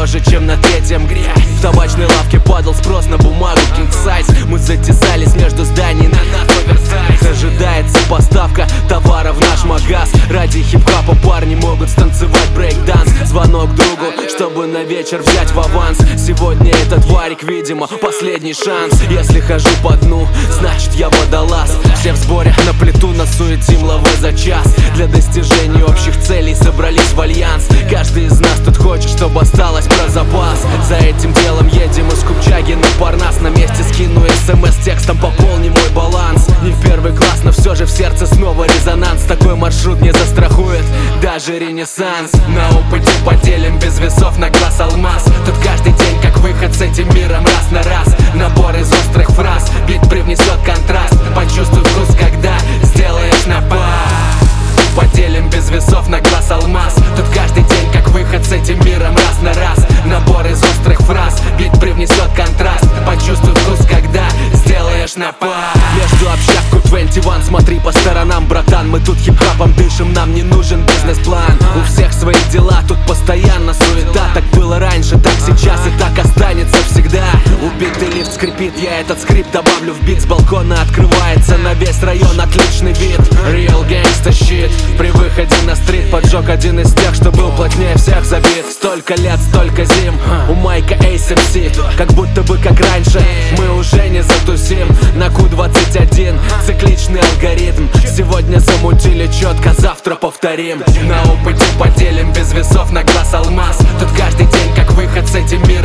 дороже, чем на третьем грязь. В табачной лавке падал спрос на бумагу king size. Мы затесались между зданий на нас оверсайз. Ожидается поставка товара в наш магаз. Ради хип-хапа парни могут станцевать брейк-данс. Звонок другу, чтобы на вечер взять в аванс. Сегодня этот варик, видимо, последний шанс. Если хожу по дну, значит я водолаз. Все в сборе, на плиту насуетим лавы за час. Для достижения общих целей собрались в альянс. Каждый из нас тут хочет, чтобы осталось про запас. За этим делом едем из Купчаги на Парнас. На месте скину смс текстом, пополни мой баланс. Не в первый класс, но все же в сердце снова резонанс. Такой маршрут не застрахует даже ренессанс. На опыте поделим без весов на глаз алмаз. Тут каждый день как выход с этим миром раз на раз. Набор из острых фраз, бит привнесет контраст. Почувствуй вкус, когда сделаешь напад. Поделим без весов на глаз алмаз. Тут каждый день как выход с этим миром раз на раз. Набор из острых фраз, бит привнесет контраст. Почувствуй вкус, когда сделаешь напад. Между общак 21, смотри по сторонам, братан. Мы тут хип-хапом дышим, нам не нужен бизнес-план. У всех свои дела, тут постоянно суета. Так было раньше, так сейчас и так останется всегда. Убитый лифт скрипит, я этот скрипт добавлю в бит. С балкона открывается на весь район отличный вид. Real gangsta shit. При выходе на стрит поджег один из тех, что был плотнее всех забит. Столько лет, столько зим, у майка Ace MC. Как будто бы как раньше, мы уже не затусим. На Q21, цикличный алгоритм. Сегодня замутили четко, завтра повторим. На опыте поделим без весов на глаз алмаз. Тут каждый день как выход с этим миром